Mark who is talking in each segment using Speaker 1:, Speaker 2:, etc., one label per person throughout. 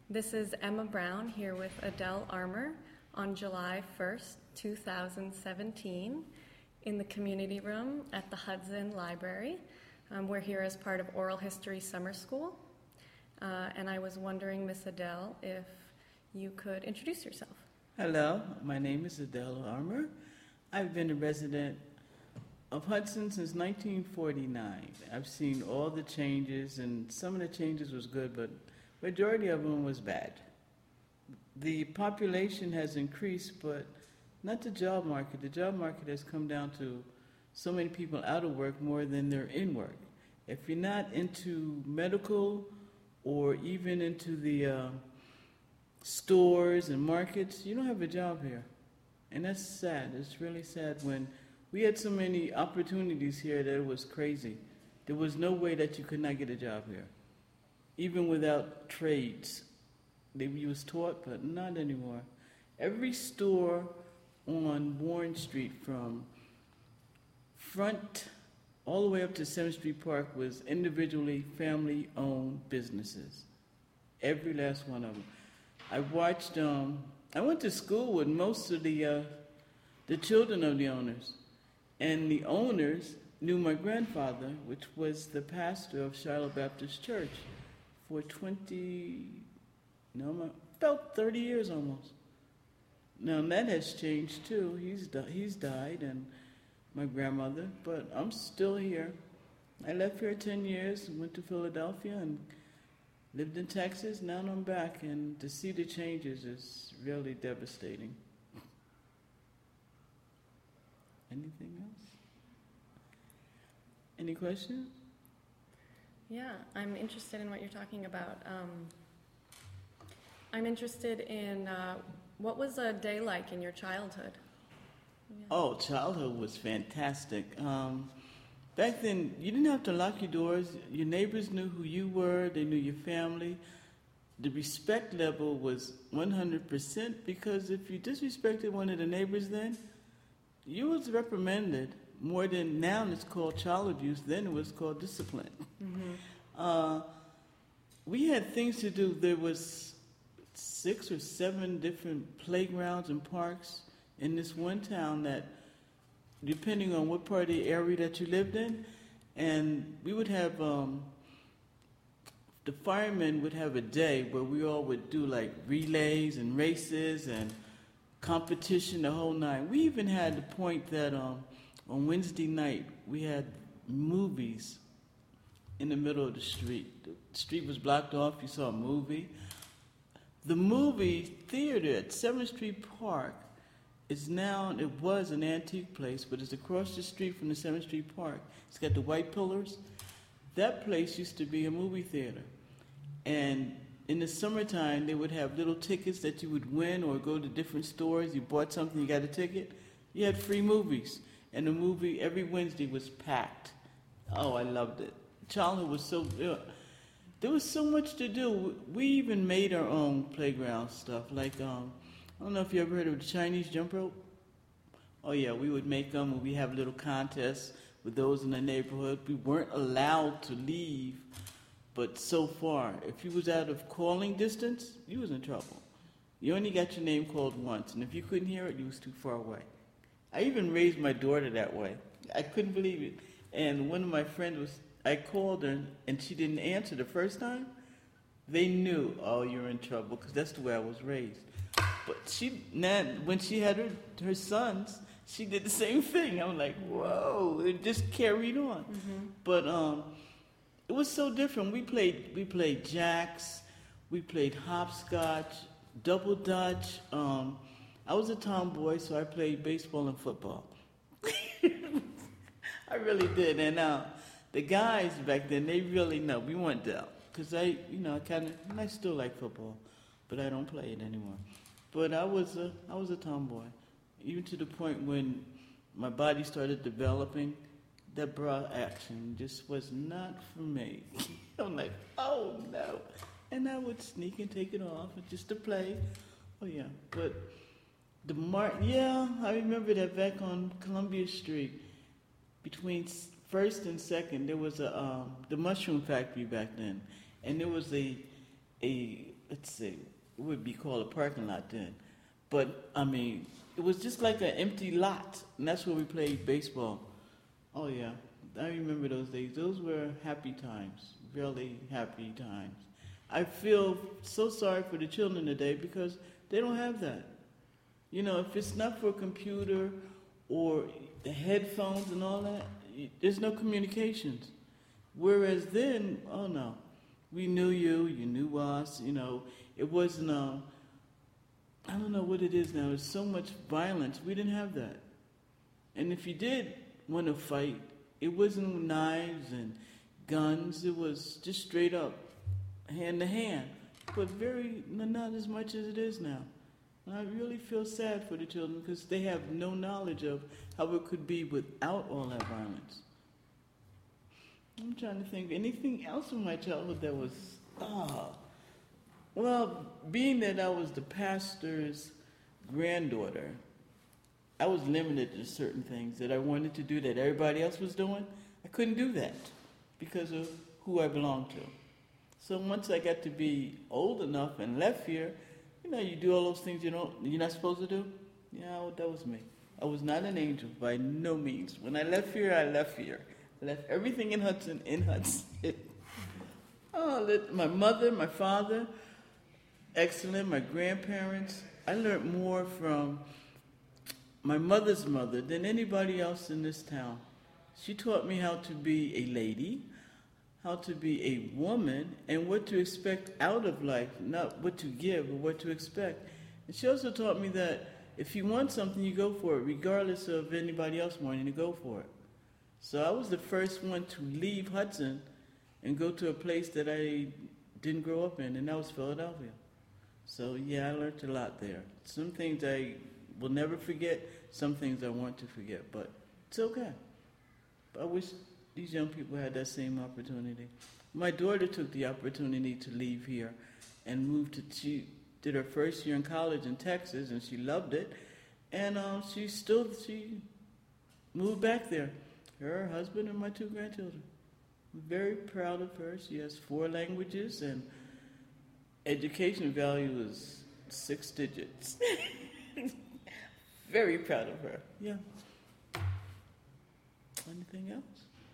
Speaker 1: This is Emma Brown here with Adele Armour on July 1st, 2017 in the community room at the Hudson Library. We're here as part of Oral History Summer School. And I was wondering, Miss Adele, if you could introduce yourself.
Speaker 2: Hello, my name is Adele Armour. I've been a resident of Hudson since 1949. I've seen all the changes, and some of the changes was good, but majority of them was bad. The population has increased, but not the job market. The job market has come down to so many people out of work more than they're in work. If you're not into medical or even into the stores and markets, you don't have a job here. And that's sad. It's really sad when we had so many opportunities here that it was crazy. There was no way that you could not get a job here. Even without trades. They was taught, but not anymore. Every store on Warren Street from front all the way up to 7th Street Park was individually family-owned businesses. Every last one of them. I watched, I went to school with most of the children of the owners. And the owners knew my grandfather, which was the pastor of Shiloh Baptist Church for about 30 years almost. Now that has changed too. He's died, and my grandmother, but I'm still here. I left here 10 years, went to Philadelphia, and lived in Texas. Now I'm back, and to see the changes is really devastating. Anything else? Any questions?
Speaker 1: Yeah, I'm interested in what you're talking about. I'm interested in what was a day like in your childhood? Yeah.
Speaker 2: Oh, childhood was fantastic. Back then, you didn't have to lock your doors. Your neighbors knew who you were. They knew your family. The respect level was 100% because if you disrespected one of the neighbors then, you was reprimanded more than now. It's called child abuse. Then it was called discipline. Mm-hmm. We had things to do. There was 6 or 7 different playgrounds and parks in this one town that, depending on what part of the area that you lived in, and we would have, the firemen would have a day where we all would do like relays and races and competition the whole night. We even had the point that on Wednesday night we had movies in the middle of the street. The street was blocked off, you saw a movie. The movie theater at 7th Street Park it was an antique place, but it's across the street from the 7th Street Park. It's got the white pillars. That place used to be a movie theater. And in the summertime, they would have little tickets that you would win or go to different stores. You bought something, you got a ticket. You had free movies. And the movie every Wednesday was packed. Oh, I loved it. Childhood was so good. There was so much to do. We even made our own playground stuff. Like, I don't know if you ever heard of the Chinese jump rope. Oh, yeah, we would make them, and we have little contests with those in the neighborhood. We weren't allowed to leave. But so far, if you was out of calling distance, you was in trouble. You only got your name called once, and if you couldn't hear it, you was too far away. I even raised my daughter that way. I couldn't believe it. And one of my friends I called her, and she didn't answer the first time. They knew, oh, you're in trouble, because that's the way I was raised. But when she had her sons, she did the same thing. I'm like, whoa, it just carried on. Mm-hmm. But it was so different. We played jacks, we played hopscotch, double dutch. I was a tomboy, so I played baseball and football. I really did. And the guys back then, they really know. We weren't down. Because I still like football, but I don't play it anymore. But I was a tomboy. Even to the point when my body started developing, that bra action just was not for me. I'm like, oh no. And I would sneak and take it off just to play. Oh yeah. But I remember that back on Columbia Street, between 1st and 2nd, there was the mushroom factory back then. And there was a let's see, it would be called a parking lot then. But, I mean, it was just like an empty lot, and that's where we played baseball. Oh, yeah, I remember those days. Those were happy times, really happy times. I feel so sorry for the children today because they don't have that. You know, if it's not for a computer or the headphones and all that, there's no communications. Whereas then, oh no, we knew you, you knew us, you know, it wasn't, I don't know what it is now, there's so much violence, we didn't have that. And if you did want to fight, it wasn't knives and guns, it was just straight up, hand to hand, but not as much as it is now. And I really feel sad for the children because they have no knowledge of how it could be without all that violence. I'm trying to think, anything else from my childhood that was, well, being that I was the pastor's granddaughter, I was limited to certain things that I wanted to do that everybody else was doing. I couldn't do that because of who I belonged to. So once I got to be old enough and left here, you know, you do all those things you're not supposed to do. Yeah, that was me. I was not an angel by no means. When I left here, I left here. I left everything in Hudson. My mother, my father, excellent. My grandparents. I learned more from my mother's mother than anybody else in this town. She taught me how to be a lady, how to be a woman, and what to expect out of life, not what to give, but what to expect. And she also taught me that if you want something, you go for it, regardless of anybody else wanting to go for it. So I was the first one to leave Hudson and go to a place that I didn't grow up in, and that was Philadelphia. So yeah, I learned a lot there. Some things I will never forget, some things I want to forget, but it's okay. I wish these young people had that same opportunity. My daughter took the opportunity to leave here and she did her first year in college in Texas, and she loved it. And she moved back there. Her husband and my 2 grandchildren. I'm very proud of her. She has 4 languages, and education value is 6 digits. Very proud of her. Yeah. Anything else?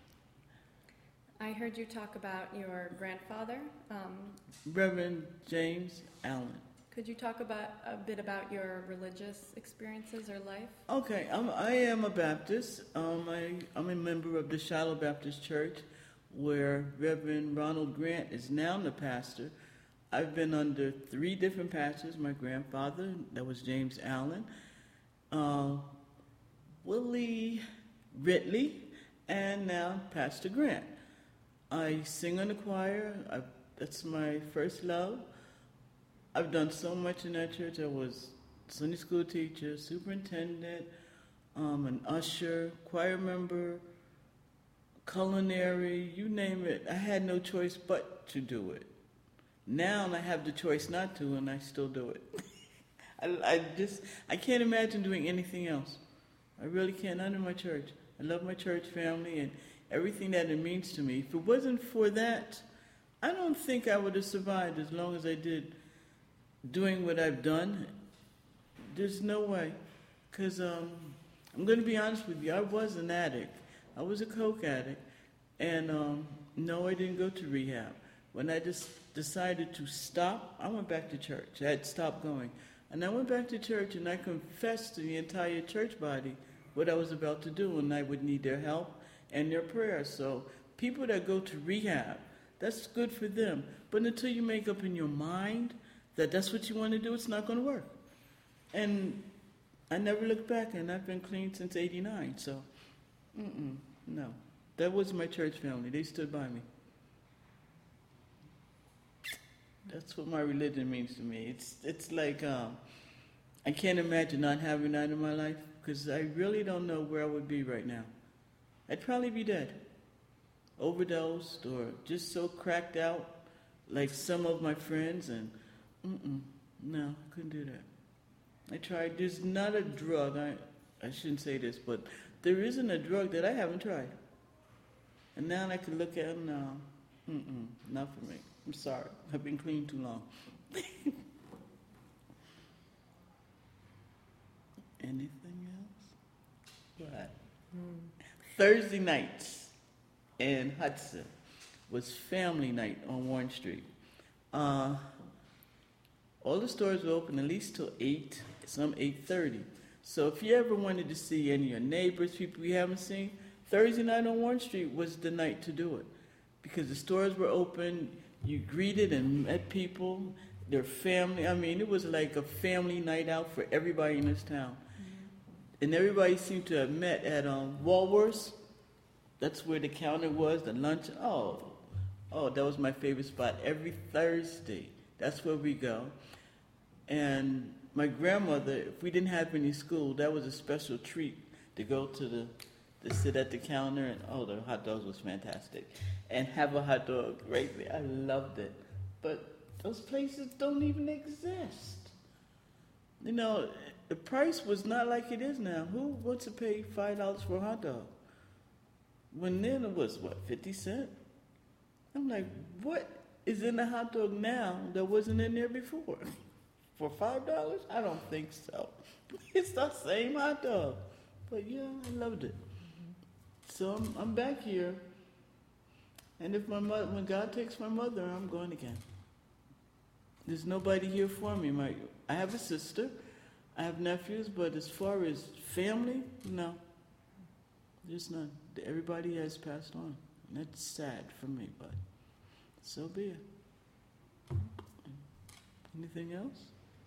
Speaker 1: I heard you talk about your grandfather.
Speaker 2: Reverend James Allen.
Speaker 1: Could you talk a bit about your religious experiences or life?
Speaker 2: Okay, I am a Baptist. I'm a member of the Shiloh Baptist Church, where Reverend Ronald Grant is now the pastor. I've been under 3 different pastors. My grandfather, that was James Allen, Willie Ridley, and now Pastor Grant. I sing in the choir. That's my first love. I've done so much in that church. I was Sunday school teacher, superintendent, an usher, choir member, culinary, you name it. I had no choice but to do it. Now I have the choice not to, and I still do it. I can't imagine doing anything else. I really can't, not in my church. I love my church family and everything that it means to me. If it wasn't for that, I don't think I would have survived as long as I did doing what I've done. There's no way. Because I'm going to be honest with you, I was an addict. I was a coke addict. And no, I didn't go to rehab. When I just decided to stop, I went back to church. I had stopped going. And I went back to church and I confessed to the entire church body what I was about to do, and I would need their help and their prayers. So people that go to rehab, that's good for them. But until you make up in your mind that that's what you want to do, it's not going to work. And I never looked back, and I've been clean since '89. So, no. That was my church family. They stood by me. That's what my religion means to me. It's like I can't imagine not having that in my life, because I really don't know where I would be right now. I'd probably be dead, overdosed, or just so cracked out like some of my friends, and no, I couldn't do that. I tried. There's not a drug, I shouldn't say this, but there isn't a drug that I haven't tried. And now I can look at them now, not for me. I'm sorry. I've been clean too long. Anything else? What? Thursday nights in Hudson was family night on Warren Street. All the stores were open at least till 8, some 8:30. So if you ever wanted to see any of your neighbors, people you haven't seen, Thursday night on Warren Street was the night to do it. Because the stores were open, you greeted and met people, their family. I mean, it was like a family night out for everybody in this town. And everybody seemed to have met at Walworth's. That's where the counter was, the lunch. Oh, that was my favorite spot. Every Thursday, that's where we go. And my grandmother, if we didn't have any school, that was a special treat to go to sit at the counter, and the hot dogs was fantastic. And have a hot dog right there. I loved it. But those places don't even exist. You know, the price was not like it is now. Who wants to pay $5 for a hot dog? When then it was, 50 cents? I'm like, what is in the hot dog now that wasn't in there before? For $5? I don't think so. It's the same hot dog. But yeah, I loved it. So I'm back here. And if when God takes my mother, I'm going again. There's nobody here for me. I have a sister. I have nephews, but as far as family, no. There's none. Everybody has passed on. And that's sad for me, but so be it. Anything else?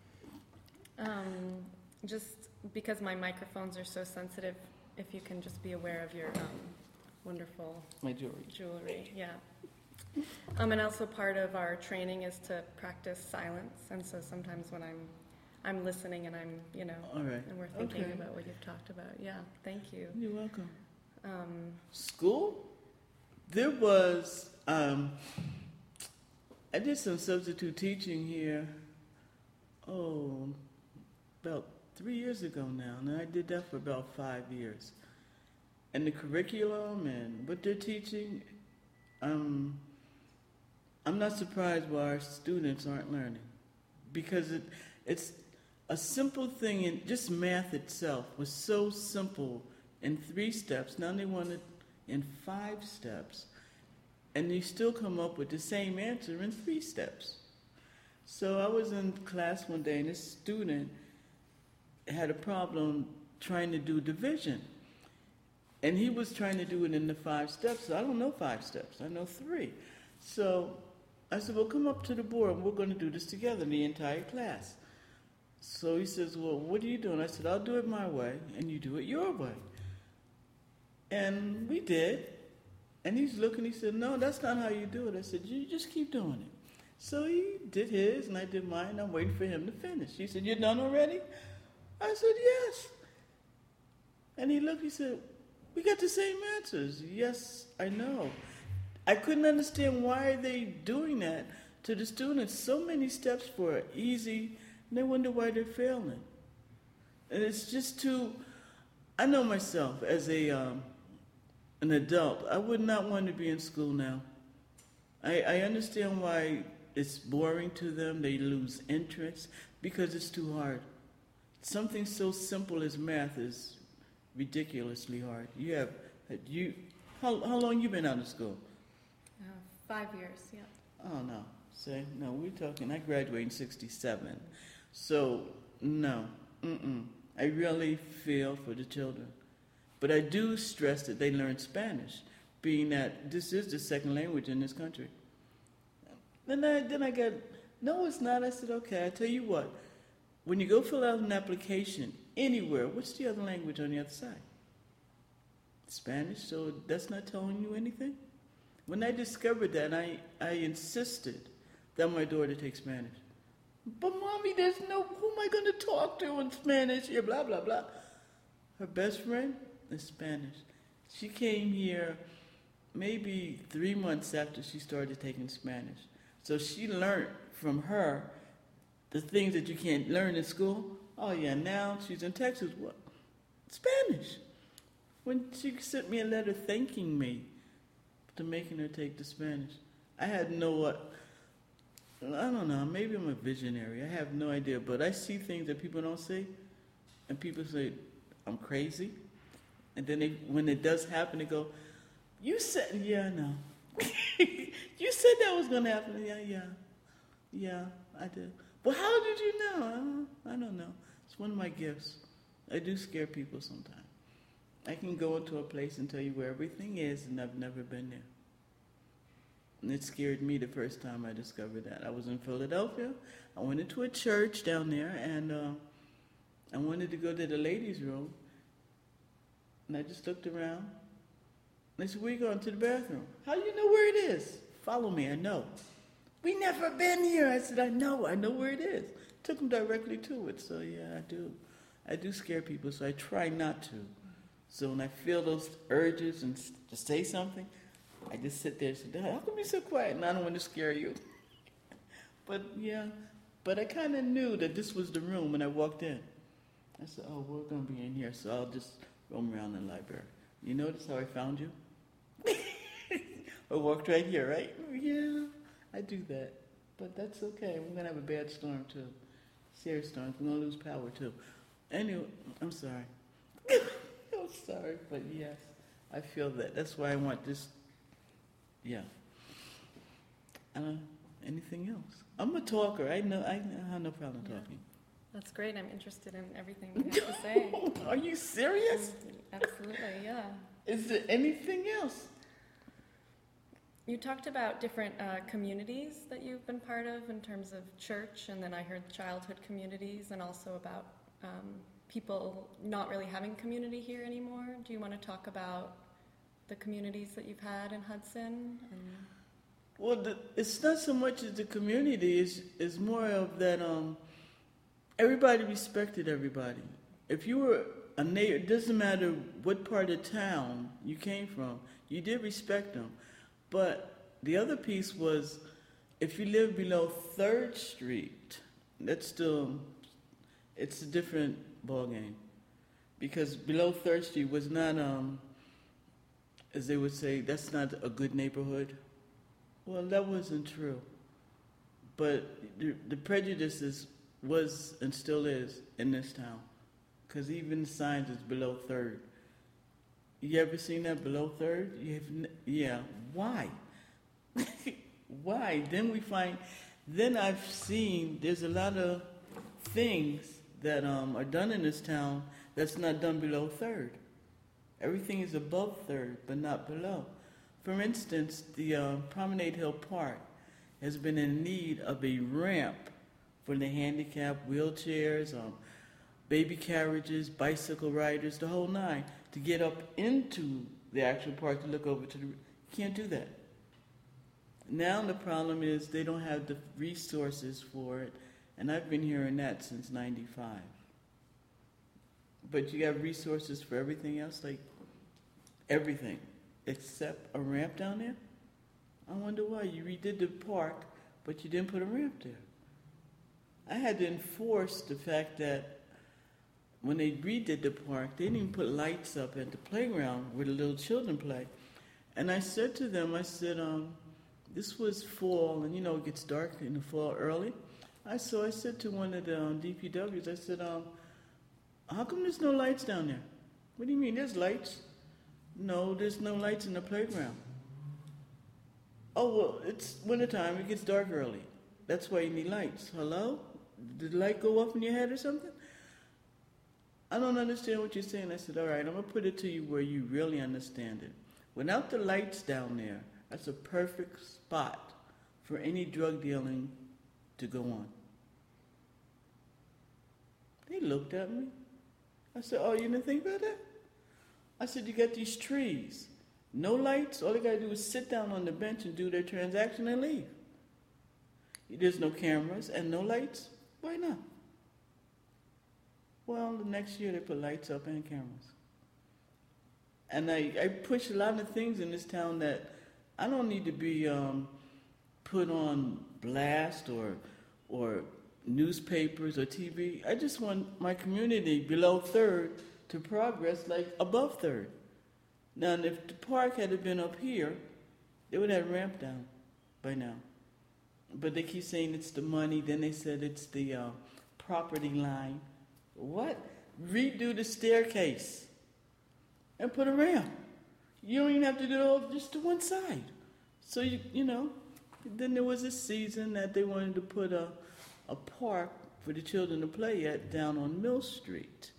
Speaker 1: Just because my microphones are so sensitive, if you can just be aware of your wonderful
Speaker 2: my
Speaker 1: jewelry. Yeah. And also part of our training is to practice silence, and so sometimes when I'm listening and I'm,
Speaker 2: all right.
Speaker 1: And we're thinking about what you've talked about. Yeah, thank you.
Speaker 2: You're welcome. School? There was, I did some substitute teaching here, about 3 years ago now, and I did that for about 5 years. And the curriculum and what they're teaching, I'm not surprised why our students aren't learning. Because it's a simple thing, and just math itself was so simple in 3 steps. Now they want it in 5 steps. And you still come up with the same answer in 3 steps. So I was in class one day, and this student had a problem trying to do division. And he was trying to do it in the 5 steps. So I don't know 5 steps. I know 3. So I said, well, come up to the board, and we're going to do this together, the entire class. So he says, well, what are you doing? I said, I'll do it my way, and you do it your way. And we did. And he's looking, he said, no, that's not how you do it. I said, you just keep doing it. So he did his, and I did mine. I'm waiting for him to finish. He said, you're done already? I said, yes. And he looked, he said, we got the same answers. Yes, I know. I couldn't understand why are they doing that to the students. So many steps for easy, and they wonder why they're failing. And it's just I know myself as an adult, I would not want to be in school now. I understand why it's boring to them. They lose interest because it's too hard. Something so simple as math is ridiculously hard. How long you been out of school?
Speaker 1: 5 years, yeah.
Speaker 2: Oh, no. See, no, we're talking, I graduated in 67. So, no, I really feel for the children. But I do stress that they learn Spanish, being that this is the second language in this country. Then I got, no, it's not. I said, okay, I tell you what. When you go fill out an application anywhere, what's the other language on the other side? Spanish, so that's not telling you anything? When I discovered that, I insisted that my daughter take Spanish. But Mommy, who am I going to talk to in Spanish here, blah, blah, blah. Her best friend is Spanish. She came here maybe 3 months after she started taking Spanish. So she learned from her the things that you can't learn in school. Oh, yeah, now she's in Texas. What? Spanish. When she sent me a letter thanking me for making her take the Spanish. I had no I don't know, maybe I'm a visionary. I have no idea, but I see things that people don't see, and people say, I'm crazy. And then when it does happen, they go, you said, yeah, I know. You said that was going to happen. Yeah, I did. Well, how did you know? I don't know. It's one of my gifts. I do scare people sometimes. I can go into a place and tell you where everything is, and I've never been there. And it scared me the first time I discovered that. I was in Philadelphia. I went into a church down there, and I wanted to go to the ladies' room. And I just looked around. And they said, where you going? To the bathroom. How do you know where it is? Follow me, I know. We never been here. I said, I know where it is. Took them directly to it. So yeah, I do. I do scare people, so I try not to. So when I feel those urges and to say something, I just sit there and say, how come you're so quiet? And I don't want to scare you. But I kind of knew that this was the room when I walked in. I said, oh, we're going to be in here, so I'll just roam around the library. You notice how I found you? I walked right here, right? Yeah, I do that. But that's okay. We're going to have a bad storm, too. Serious storm. We're going to lose power, too. Anyway, I'm sorry. I'm sorry, but yes, I feel that. That's why I want this. Yeah. Anything else? I'm a talker. I have no problem talking.
Speaker 1: That's great. I'm interested in everything you have to say.
Speaker 2: Are you serious?
Speaker 1: Absolutely, yeah.
Speaker 2: Is there anything else?
Speaker 1: You talked about different communities that you've been part of in terms of church, and then I heard childhood communities, and also about people not really having community here anymore. Do you want to talk about the communities that you've had in Hudson?
Speaker 2: Well, it's not so much as the community. It's more of that everybody respected everybody. If you were a neighbor, it doesn't matter what part of town you came from, you did respect them. But the other piece was, if you live below 3rd Street, it's a different ballgame. Because below 3rd Street was not, as they would say, that's not a good neighborhood. Well, that wasn't true. But the prejudices was and still is in this town. Because even the signs is below 3rd. You ever seen that below 3rd? Yeah. Why? Why? Then I've seen there's a lot of things that are done in this town that's not done below 3rd. Everything is above 3rd, but not below. For instance, the Promenade Hill Park has been in need of a ramp for the handicapped, wheelchairs, baby carriages, bicycle riders, the whole nine, to get up into the actual park to look over to you can't do that. Now the problem is they don't have the resources for it, and I've been hearing that since '95. But you have resources for everything else, like everything, except a ramp down there? I wonder why. You redid the park, but you didn't put a ramp there. I had to enforce the fact that when they redid the park, they didn't even put lights up at the playground where the little children play. And I said to them, this was fall, and it gets dark in the fall early. So I said to one of the DPWs, I said, how come there's no lights down there? What do you mean, there's lights? No, there's no lights in the playground. Oh, well, it's wintertime, it gets dark early. That's why you need lights. Hello? Did the light go off in your head or something? I don't understand what you're saying. I said, all right, I'm going to put it to you where you really understand it. Without the lights down there, that's a perfect spot for any drug dealing to go on. They looked at me. I said, oh, you didn't think about that? I said, you got these trees. No lights. All they got to do is sit down on the bench and do their transaction and leave. There's no cameras and no lights. Why not? Well, the next year they put lights up and cameras. And I push a lot of things in this town that I don't need to be put on blast or newspapers or TV. I just want my community below 3rd to progress like above 3rd. Now, if the park had been up here, they would have ramped down by now. but they keep saying it's the money. Then they said it's the property line. What? Redo the staircase and put a ramp. You don't even have to do it all just to one side. So you know. Then there was a season that they wanted to put a park for the children to play at down on Mill Street.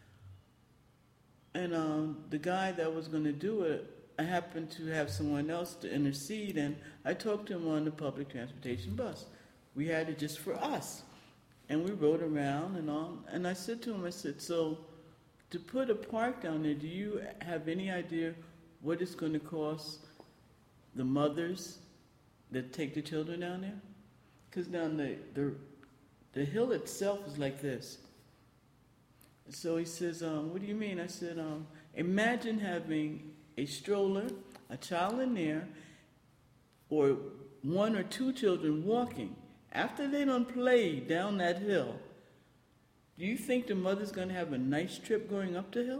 Speaker 2: And the guy that was going to do it, I happened to have someone else to intercede, and I talked to him on the public transportation bus. We had it just for us. And we rode around and all. And I said to him, I said, so to put a park down there, do you have any idea what it's going to cost the mothers that take the children down there? Because down the hill itself is like this. So he says, what do you mean? I said, imagine having a stroller, a child in there, or one or two children walking. After they done played down that hill, do you think the mother's going to have a nice trip going up the hill?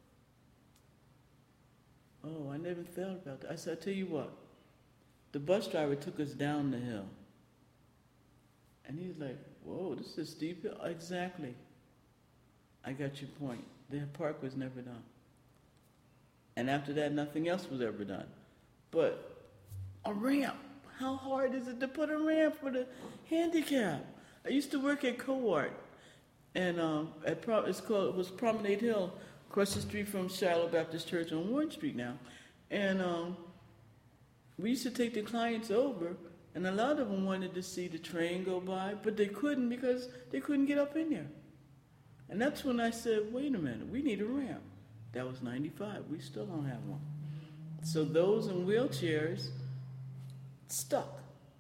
Speaker 2: Oh, I never thought about that. I said, I'll tell you what. The bus driver took us down the hill. And he's like, whoa, this is a steep hill. Exactly. I got your point. The park was never done. And after that, nothing else was ever done. But a ramp. How hard is it to put a ramp for the handicap? I used to work at Co-Art. And it was Promenade Hill, across the street from Shiloh Baptist Church on Warren Street now. And we used to take the clients over, and a lot of them wanted to see the train go by, but they couldn't because they couldn't get up in there. And that's when I said, wait a minute, we need a ramp. That was 95. We still don't have one. So those in wheelchairs stuck.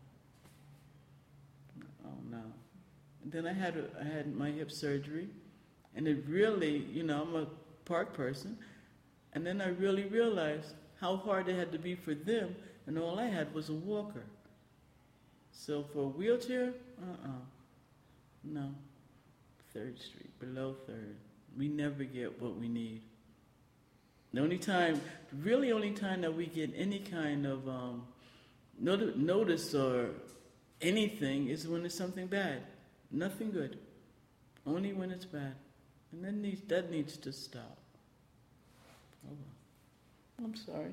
Speaker 2: Oh, no. And then I had my hip surgery, and it really, I'm a park person, and then I really realized how hard it had to be for them, and all I had was a walker. So for a wheelchair, no. 3rd Street, below 3rd. We never get what we need. The only time that we get any kind of notice or anything is when it's something bad. Nothing good. Only when it's bad. And that needs to stop. Oh, well. I'm sorry.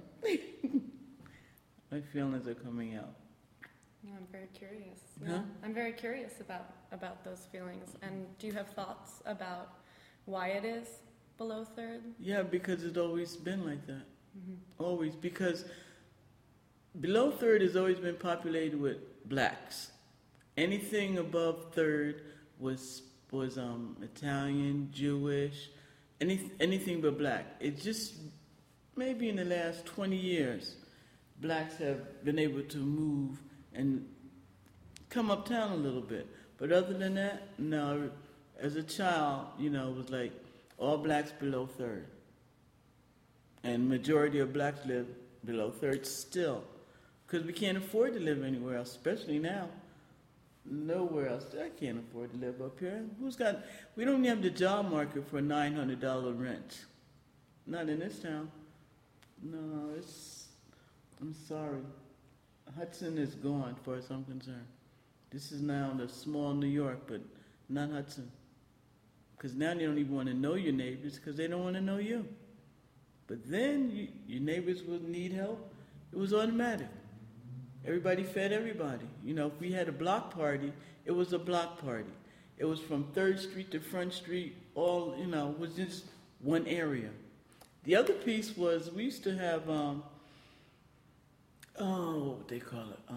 Speaker 2: My feelings are coming out.
Speaker 1: No, I'm very curious.
Speaker 2: Huh?
Speaker 1: Yeah, I'm very curious about those feelings. And do you have thoughts about why it is below 3rd?
Speaker 2: Yeah, because it's always been like that.
Speaker 1: Mm-hmm.
Speaker 2: Always. Because below 3rd has always been populated with blacks. Anything above 3rd was Italian, Jewish, anything but black. It just, maybe in the last 20 years, blacks have been able to move and come uptown a little bit. But other than that, no. As a child, it was like all blacks below 3rd. And majority of blacks live below 3rd still. Because we can't afford to live anywhere else, especially now. Nowhere else. I can't afford to live up here. We don't even have the job market for a $900 rent. Not in this town. No, I'm sorry. Hudson is gone, as far as I'm concerned. This is now the small New York, but not Hudson. Because now they don't even want to know your neighbors because they don't want to know you. But then your neighbors would need help. It was automatic. Everybody fed everybody. If we had a block party, it was a block party. It was from 3rd Street to Front Street, all, was just one area. The other piece was we used to have, what they call it,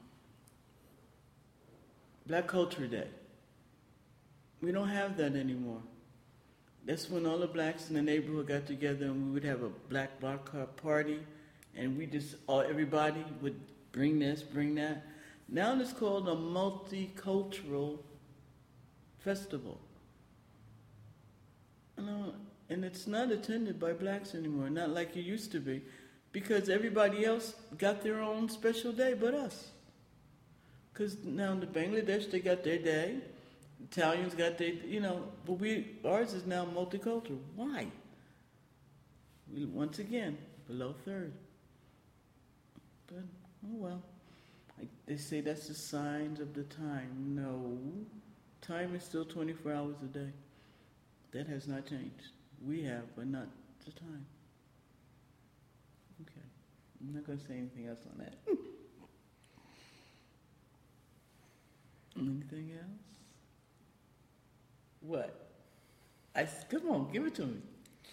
Speaker 2: Black Culture Day. We don't have that anymore. That's when all the blacks in the neighborhood got together and we would have a black block party, and everybody would bring this, bring that. Now it's called a multicultural festival. And it's not attended by blacks anymore, not like it used to be, because everybody else got their own special day but us. Because now in the Bangladesh, they got their day. Italians got their, but ours is now multicultural. Why? Once again, below 3rd. But, oh well. Like they say that's the signs of the time. No. Time is still 24 hours a day. That has not changed. We have, but not the time. Okay. I'm not going to say anything else on that. Anything else? What? Come on, give it to me.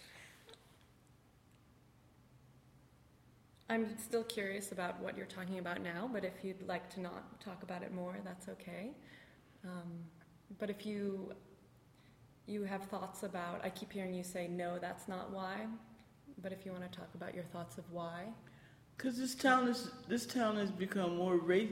Speaker 1: I'm still curious about what you're talking about now, but if you'd like to not talk about it more, that's okay. But if you have thoughts about, I keep hearing you say, no, that's not why, but if you want to talk about your thoughts of why.
Speaker 2: Because this town has become more race.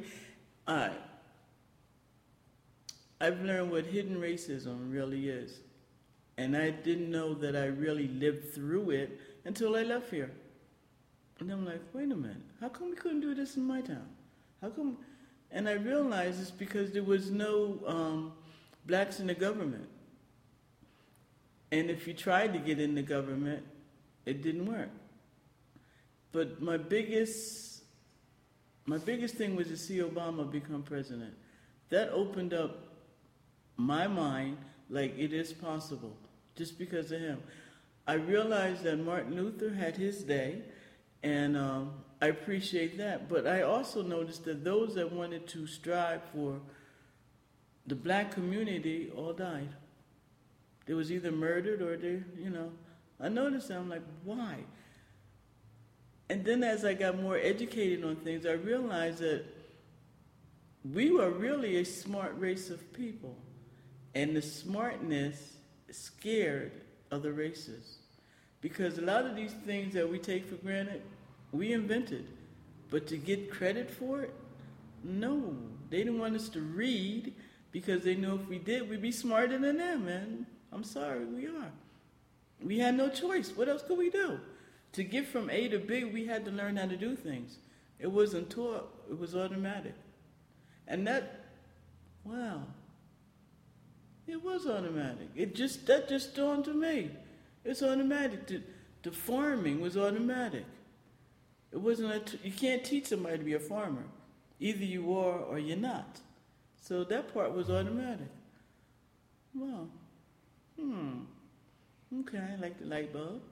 Speaker 2: I've learned what hidden racism really is. And I didn't know that I really lived through it until I left here. And I'm like, wait a minute, how come we couldn't do this in my town? How come? And I realized it's because there was no blacks in the government. And if you tried to get in the government, it didn't work. But my biggest thing was to see Obama become president. That opened up my mind like it is possible, just because of him. I realized that Martin Luther had his day, and I appreciate that. But I also noticed that those that wanted to strive for the black community all died. They was either murdered or I noticed that. I'm like, why? And then as I got more educated on things, I realized that we were really a smart race of people. And the smartness scared other races. Because a lot of these things that we take for granted, we invented. But to get credit for it, no. They didn't want us to read because they knew if we did, we'd be smarter than them. And I'm sorry, we are. We had no choice. What else could we do? To get from A to B, we had to learn how to do things. It wasn't taught. It was automatic. And that it was automatic. That just dawned to me. It's automatic. The farming was automatic. It wasn't you can't teach somebody to be a farmer. Either you are or you're not. So that part was automatic. Well, okay, I like the light bulb.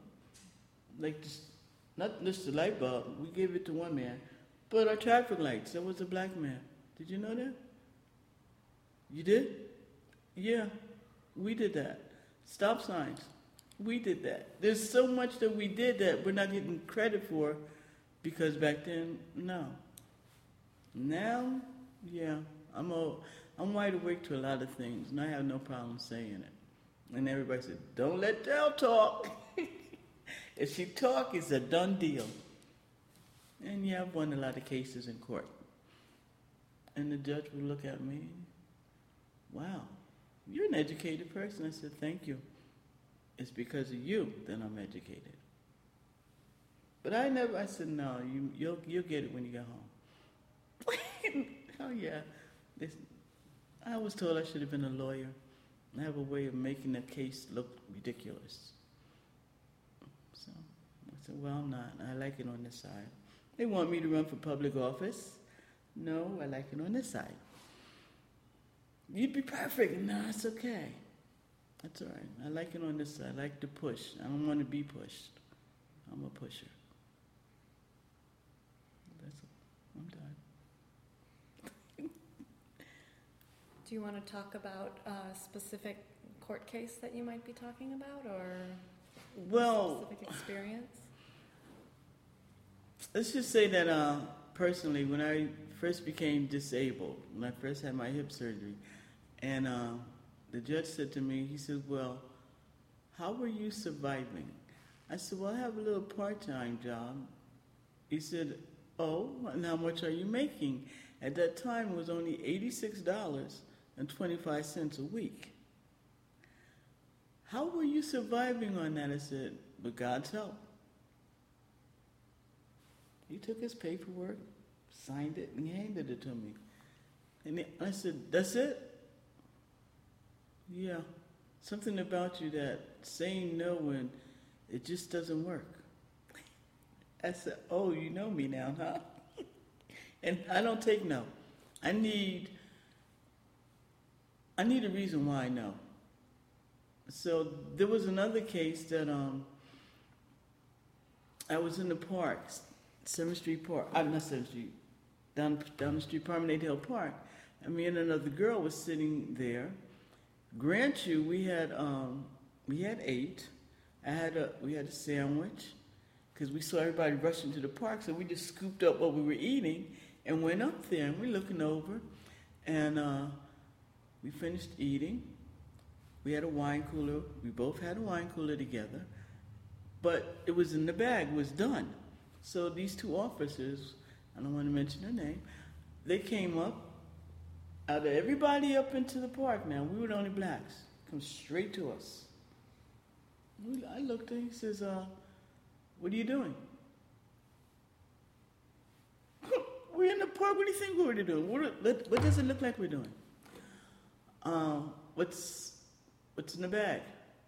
Speaker 2: Not just the light bulb, we gave it to one man. But our traffic lights, that was a black man. Did you know that? You did? Yeah, we did that. Stop signs, we did that. There's so much that we did that we're not getting credit for because back then, no. Now, yeah, I'm wide awake to a lot of things, and I have no problem saying it. And everybody said, don't let Del talk. If she talk, it's a done deal. And yeah, I've won a lot of cases in court. And the judge would look at me, wow, you're an educated person. I said, thank you. It's because of you that I'm educated. But I said, no, you'll get it when you get home. Oh yeah. I was told I should have been a lawyer. I have a way of making the case look ridiculous. So I said, well, I'm not. I like it on this side. They want me to run for public office. No, I like it on this side. You'd be perfect. No, it's okay. That's all right. I like it on this side. I like to push. I don't want to be pushed. I'm a pusher. That's all. I'm done.
Speaker 1: Do you want to talk about a specific court case that you might be talking about, or a specific experience?
Speaker 2: Let's just say that personally, when I first became disabled, when I first had my hip surgery, and the judge said to me, he said, well, how were you surviving? I said, well, I have a little part-time job. He said, oh, and how much are you making? At that time, it was only $86.25 a week. How were you surviving on that? I said, with God's help. He took his paperwork, signed it, and handed it to me. And I said, that's it? Yeah. Something about you that saying no when it just doesn't work. I said, oh, you know me now, huh? And I don't take no. I need a reason why I know. So there was another case that I was in the park, 7th Street Park. I'm not 7th Street, down the street, Promenade Hill Park. And me and another girl was sitting there. Grant you, we had ate. We had a sandwich because we saw everybody rushing to the park, so we just scooped up what we were eating and went up there. And we're looking over, and we finished eating. We had a wine cooler. We both had a wine cooler together, but it was in the bag. It was done. So these two officers, I don't want to mention their name, they came up out of everybody up into the park. Now we were the only blacks. Come straight to us. I looked at him. He says, "What are you doing?" We're in the park. What do you think we were doing? What does it look like we're doing? What's in the bag?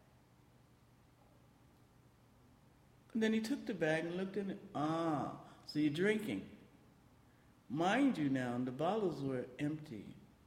Speaker 2: And then he took the bag and looked in it. So you're drinking. Mind you now, the bottles were empty.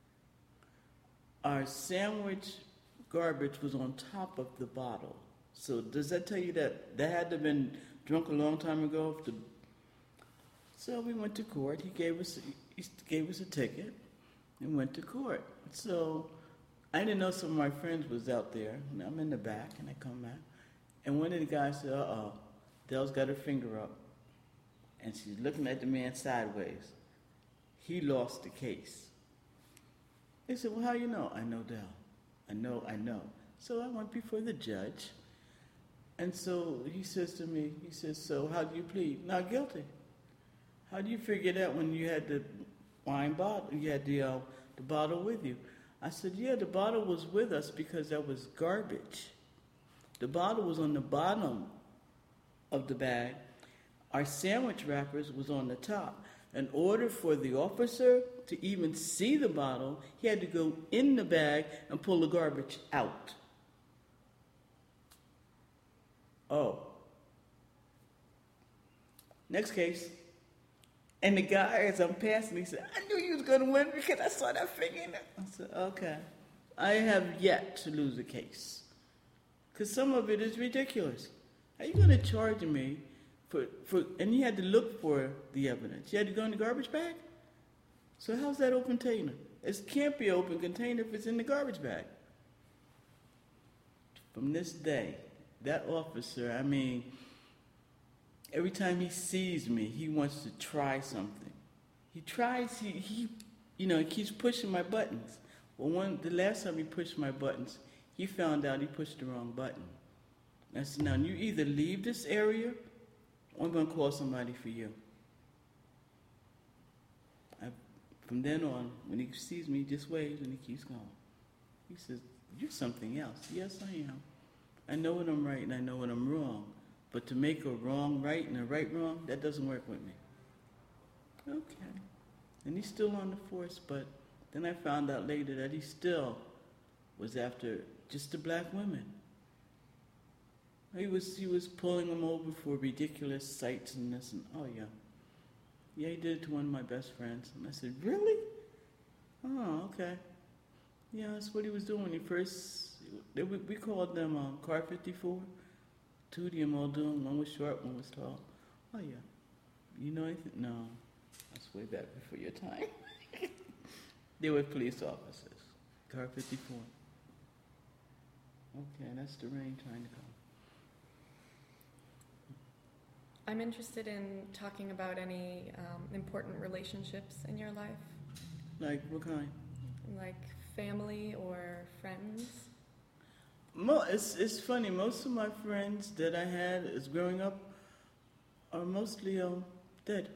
Speaker 2: Our sandwich garbage was on top of the bottle. So does that tell you that had to have been drunk a long time ago? So we went to court. He gave us a ticket and went to court. So I didn't know some of my friends was out there. And I'm in the back, and I come back. And one of the guys said, Dell's got her finger up. And she's looking at the man sideways. He lost the case. They said, "Well, how you know?" "I know Dell. I know. So I went before the judge. And so he says to me, "So how do you plead?" "Not guilty." "How do you figure that when you had the wine bottle, you had the bottle with you?" I said, "Yeah, the bottle was with us because that was garbage. The bottle was on the bottom of the bag. Our sandwich wrappers was on the top. In order for the officer to even see the bottle, he had to go in the bag and pull the garbage out." Oh. Next case. And the guy, as I'm passing, he said, "I knew you was going to win because I saw that finger in it." I said, "Okay. I have yet to lose a case. Because some of it is ridiculous. How are you going to charge me for, and you had to look for the evidence. You had to go in the garbage bag? So how's that open container? It can't be an open container if it's in the garbage bag." From this day, that officer, every time he sees me, he wants to try something. He keeps pushing my buttons. Well, the last time he pushed my buttons, he found out he pushed the wrong button. I said, "Now, you either leave this area, or I'm going to call somebody for you." From then on, when he sees me, he just waves and he keeps going. He says, "You're something else." Yes, I am. I know when I'm right and I know when I'm wrong. But to make a wrong right and a right wrong, that doesn't work with me. Okay. And he's still on the force, but then I found out later that he still was after just the black women. He was pulling them over for ridiculous sights and this and, oh yeah. Yeah, he did it to one of my best friends. And I said, "Really?" "Oh, okay." Yeah, that's what he was doing when he first, we called them Car 54. Two of them all doing, one was short, one was tall. "Oh yeah. You know anything?" "No, that's way back before your time." They were police officers. Car 54. Okay, that's the rain trying to come.
Speaker 1: I'm interested in talking about any important relationships in your life.
Speaker 2: Like what kind?
Speaker 1: Like family or friends.
Speaker 2: It's funny. Most of my friends that I had as growing up are mostly dead.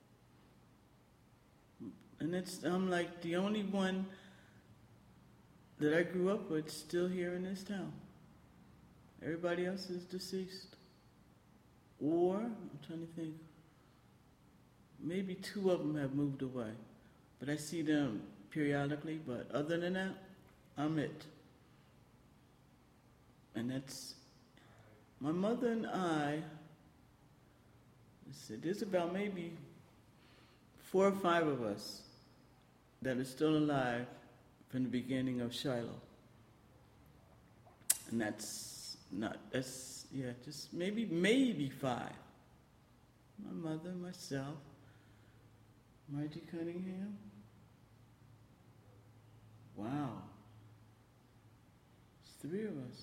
Speaker 2: And I'm like the only one that I grew up with still here in this town. Everybody else is deceased. Or, I'm trying to think, maybe two of them have moved away. But I see them periodically, but other than that, I'm it. And that's, my mother and I, there's about maybe 4 or 5 of us that are still alive from the beginning of Shiloh. And just maybe 5. My mother, myself, Margie Cunningham. Wow. It's 3 of us.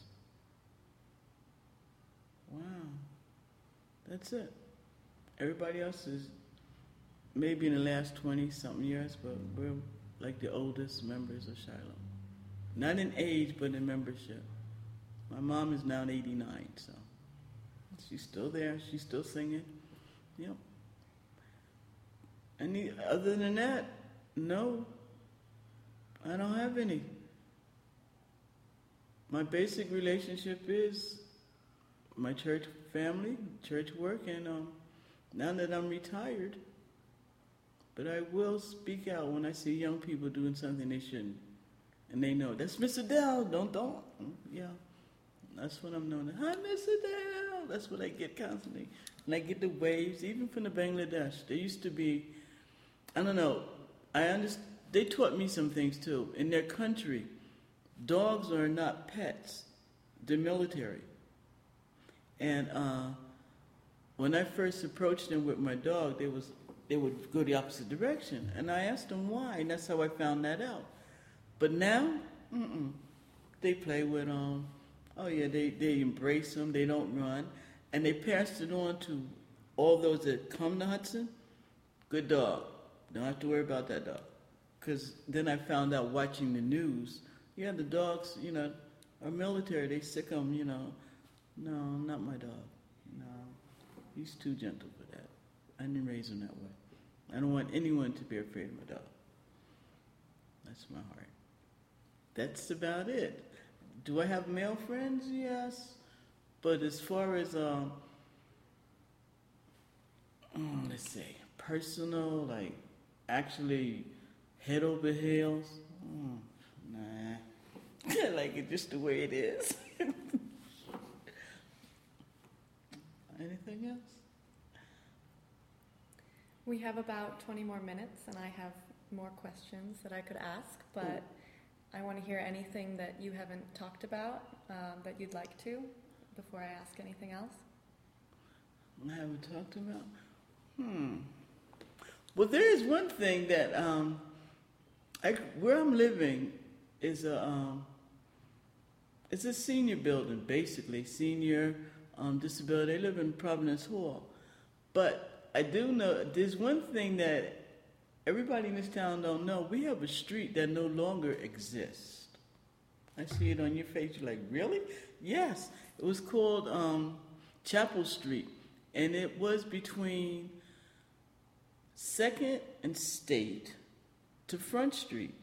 Speaker 2: Wow. That's it. Everybody else is maybe in the last 20-something years, but we're like the oldest members of Shiloh. Not in age, but in membership. My mom is now 89, so she's still there. She's still singing. Yep. Other than that, no. I don't have any. My basic relationship is my church family, church work, and now that I'm retired, but I will speak out when I see young people doing something they shouldn't. And they know, that's Miss Adele, don't. Yeah, that's what I'm known as. Hi, Miss Adele. That's what I get constantly. And I get the waves, even from the Bangladesh. There used to be, I don't know, they taught me some things too. In their country, dogs are not pets. They're military. And when I first approached them with my dog, they would go the opposite direction. And I asked them why, and that's how I found that out. But now, they play with them. Oh yeah, they embrace them. They don't run. And they passed it on to all those that come to Hudson. Good dog. Don't have to worry about that dog. Because then I found out watching the news, yeah, the dogs, are military. They sick them, No, not my dog. No, he's too gentle for that. I didn't raise him that way. I don't want anyone to be afraid of my dog. That's my heart. That's about it. Do I have male friends? Yes. But as far as, let's say, personal, like actually head over heels, nah. I like it just the way it is. Anything else?
Speaker 1: We have about 20 more minutes, and I have more questions that I could ask, but I want to hear anything that you haven't talked about that you'd like to before I ask anything else.
Speaker 2: I haven't talked about? Well, there is one thing that where I'm living is it's a senior building, basically, senior disability. They live in Providence Hall. But I do know there's one thing that everybody in this town don't know. We have a street that no longer exists. I see it on your face. You're like, really? Yes. It was called Chapel Street. And it was between 2nd and State to Front Street.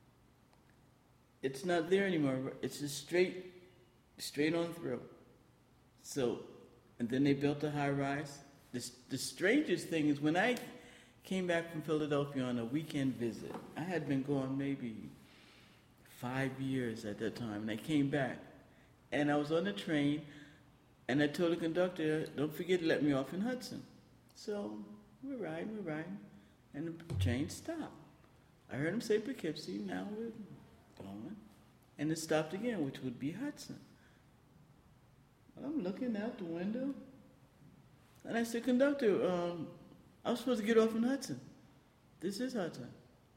Speaker 2: It's not there anymore. It's just straight on through. So, and then they built a high rise. The strangest thing is when I came back from Philadelphia on a weekend visit, I had been going maybe 5 years at that time, and I came back, and I was on the train, and I told the conductor, don't forget to let me off in Hudson. So we're riding, and the train stopped. I heard him say Poughkeepsie, now we're going, and it stopped again, which would be Hudson. I'm looking out the window, and I said, conductor, I was supposed to get off in Hudson. This is Hudson.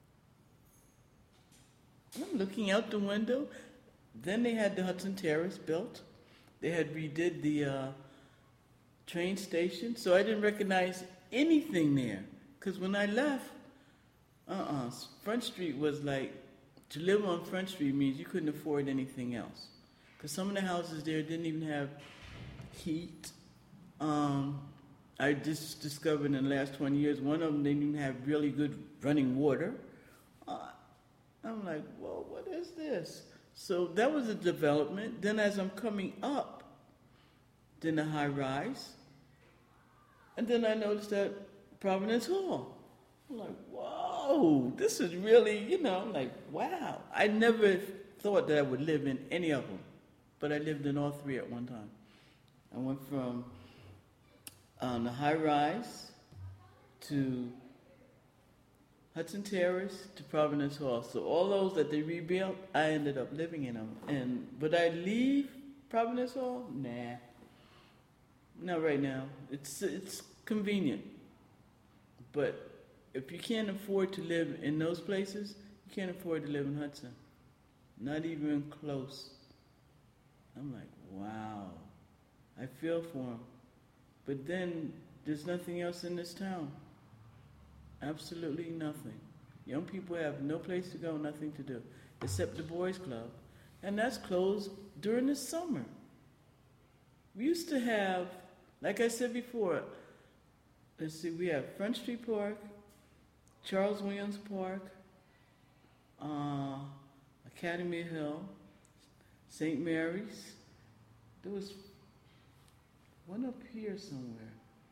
Speaker 2: I'm looking out the window. Then they had the Hudson Terrace built. They had redid the train station, so I didn't recognize anything there. Because when I left, Front Street was like, to live on Front Street means you couldn't afford anything else. Because some of the houses there didn't even have heat. I just discovered in the last 20 years, one of them didn't even have really good running water. I'm like, whoa, what is this? So that was a development. Then as I'm coming up, then the high rise. And then I noticed that Providence Hall. I'm like, whoa, this is really, I'm like, wow. I never thought that I would live in any of them, but I lived in all 3 at one time. I went from the high rise to Hudson Terrace to Providence Hall. So all those that they rebuilt, I ended up living in them. And would I leave Providence Hall? Nah, not right now. It's convenient, but if you can't afford to live in those places, you can't afford to live in Hudson. Not even close. I'm like, wow. I feel for them. But then there's nothing else in this town. Absolutely nothing. Young people have no place to go, nothing to do, except the boys' club. And that's closed during the summer. We used to have, like I said before, let's see, we have Front Street Park, Charles Williams Park, Academy Hill, St. Mary's. There was one up here somewhere.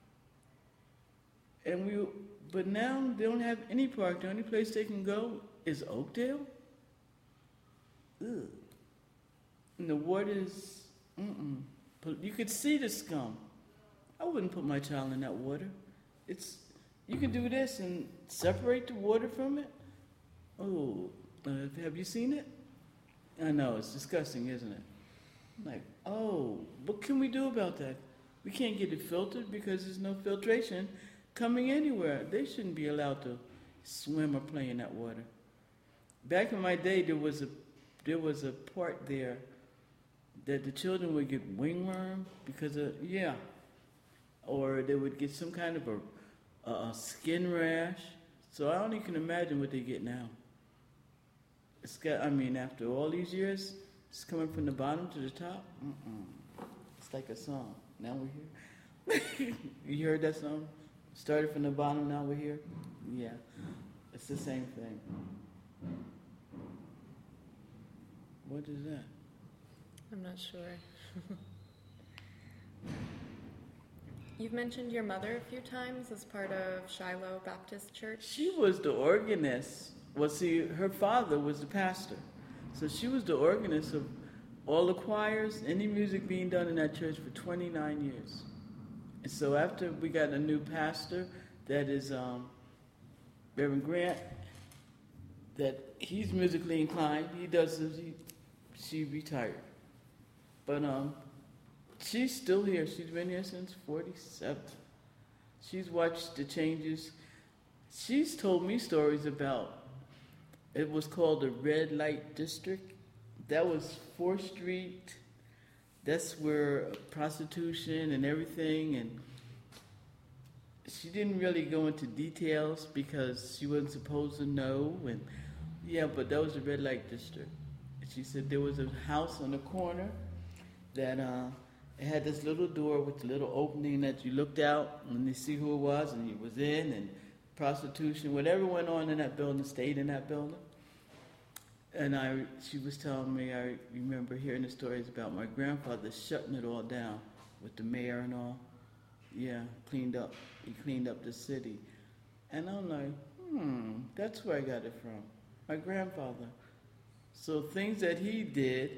Speaker 2: But now they don't have any park. The only place they can go is Oakdale. Ugh. And the water is, you could see the scum. I wouldn't put my child in that water. You can do this and separate the water from it. Oh, have you seen it? I know, it's disgusting, isn't it? Like, what can we do about that? We can't get it filtered because there's no filtration coming anywhere. They shouldn't be allowed to swim or play in that water. Back in my day, there was a part there that the children would get wingworm because of, or they would get some kind of a skin rash. So I only can imagine what they get now. After all these years, it's coming from the bottom to the top. It's like a song. Now we're here. You heard that song? Started from the bottom, now we're here? Yeah, it's the same thing. What is that?
Speaker 1: I'm not sure. You've mentioned your mother a few times as part of Shiloh Baptist Church.
Speaker 2: She was the organist. Well, see, her father was the pastor. So she was the organist of all the choirs, any music being done in that church for 29 years. And so after we got a new pastor, that is Reverend Grant, that he's musically inclined. She retired. But she's still here. She's been here since 47. She's watched the changes. She's told me stories about, it was called the Red Light District. That was 4th Street. That's where prostitution and everything, and she didn't really go into details because she wasn't supposed to know, but that was the Red Light District. She said there was a house on the corner that it had this little door with a little opening that you looked out and you see who it was, and you was in, and prostitution, whatever went on in that building stayed in that building. And she was telling me, I remember hearing the stories about my grandfather shutting it all down with the mayor and all. Yeah, he cleaned up the city. And I'm like, that's where I got it from, my grandfather. So things that he did,